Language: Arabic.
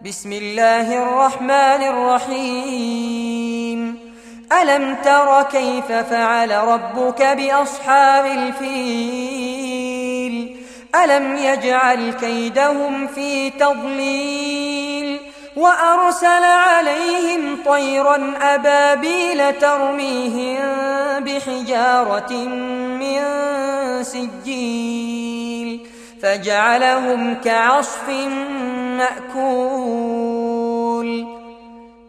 بسم الله الرحمن الرحيم. ألم تر كيف فعل ربك بأصحاب الفيل؟ ألم يجعل كيدهم في تضليل وأرسل عليهم طيرا أبابيل ترميهم بحجارة من سجيل فجعلهم كعصف مأكول.